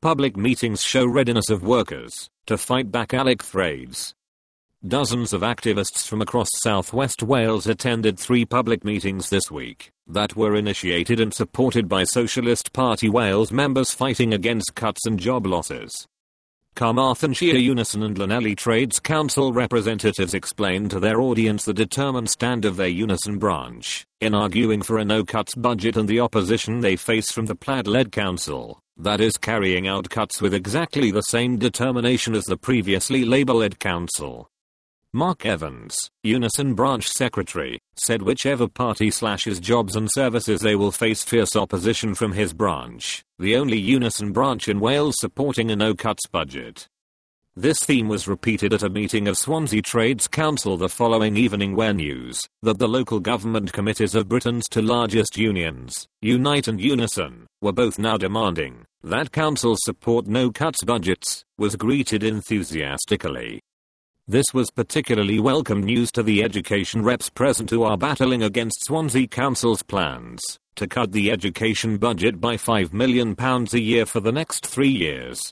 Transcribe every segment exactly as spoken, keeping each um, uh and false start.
Public meetings show readiness of workers to fight back Alec raids. Dozens of activists from across southwest Wales attended three public meetings this week that were initiated and supported by Socialist Party Wales members fighting against cuts and job losses. Carmarthenshire Unison and Llanelli Trades Council representatives explained to their audience the determined stand of their Unison branch in arguing for a no-cuts budget and the opposition they face from the Plaid-led council that is carrying out cuts with exactly the same determination as the previously Labour-led council. Mark Evans, Unison branch secretary, said whichever party slashes jobs and services they will face fierce opposition from his branch, the only Unison branch in Wales supporting a no-cuts budget. This theme was repeated at a meeting of Swansea Trades Council the following evening where news that the local government committees of Britain's two largest unions, Unite and Unison, were both now demanding that councils support no-cuts budgets, was greeted enthusiastically. This was particularly welcome news to the education reps present who are battling against Swansea Council's plans to cut the education budget by five million pounds a year for the next three years.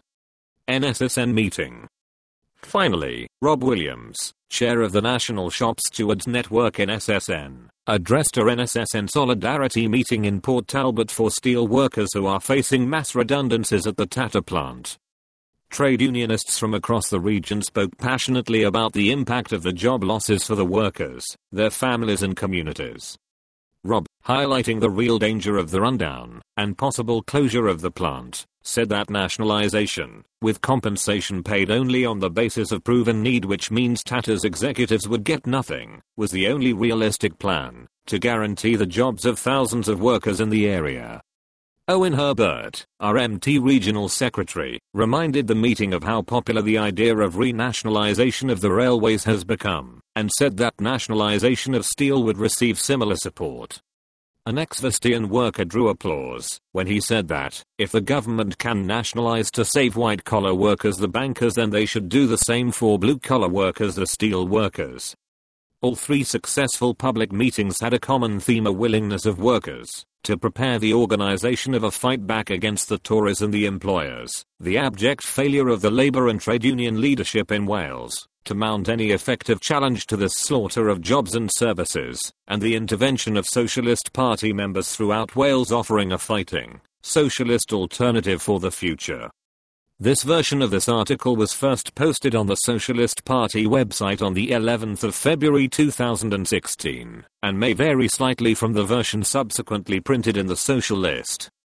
N S S N meeting. Finally, Rob Williams, chair of the National Shop Stewards Network N S S N, addressed a N S S N solidarity meeting in Port Talbot for steel workers who are facing mass redundancies at the Tata plant. Trade unionists from across the region spoke passionately about the impact of the job losses for the workers, their families and communities. Rob, highlighting the real danger of the rundown and possible closure of the plant, said that nationalization, with compensation paid only on the basis of proven need, which means Tata's executives would get nothing, was the only realistic plan to guarantee the jobs of thousands of workers in the area. Owen Herbert, R M T Regional Secretary, reminded the meeting of how popular the idea of renationalization of the railways has become, and said that nationalization of steel would receive similar support. An ex-Visteon worker drew applause when he said that, if the government can nationalize to save white-collar workers the bankers, then they should do the same for blue-collar workers the steel workers. All three successful public meetings had a common theme: a willingness of workers to prepare the organization of a fight back against the Tories and the employers, the abject failure of the Labour and trade union leadership in Wales to mount any effective challenge to this slaughter of jobs and services, and the intervention of Socialist Party members throughout Wales offering a fighting, socialist alternative for the future. This version of this article was first posted on the Socialist Party website on the eleventh of February two thousand sixteen, and may vary slightly from the version subsequently printed in the Social List.